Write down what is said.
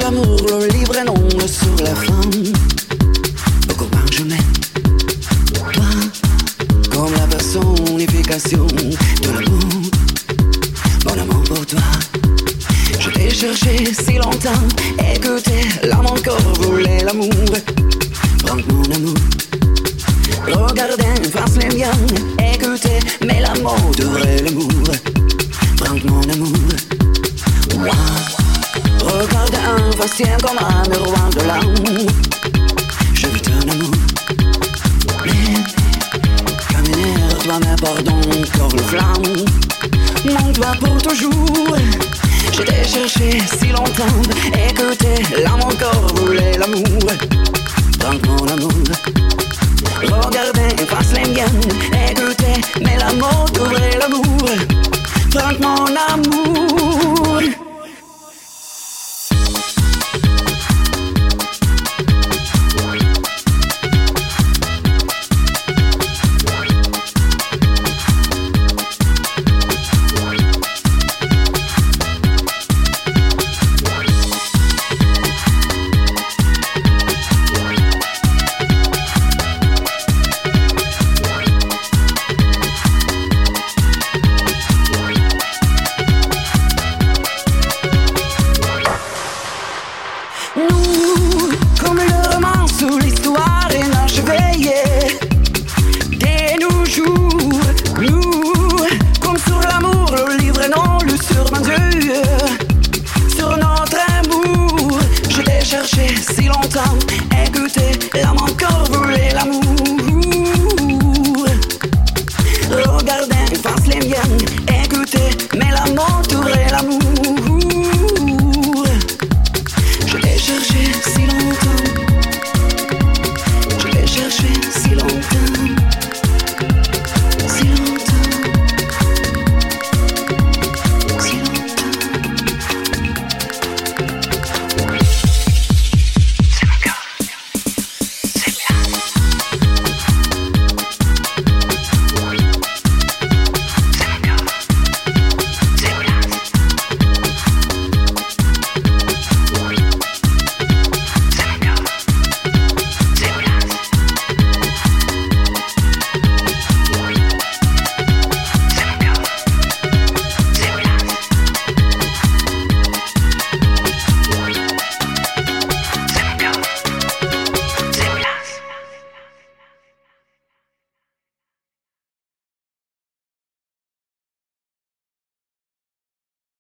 l'amour, le livre et l'ombre sur la flamme. Au copain je m'aime, toi, comme la personnification de l'amour. Mon amour pour toi, je t'ai cherché si longtemps, et que t'es là mon corps voulait l'amour. Prends mon amour, regarde en face les miens, écoutez, mais l'amour devrait l'amour. Prends mon amour, moi, regarde en face tien comme un miroir de l'amour. Je veux ton amour, mais comme une air, toi mais pardon, encore le flamme. Mon toi pour toujours, je t'ai cherché si longtemps, écoutez, là mon corps voulait l'amour. Prends mon amour, regardez, face les miennes, écoutez, mais l'amour devrait l'amour. Prends mon amour. Si longtemps,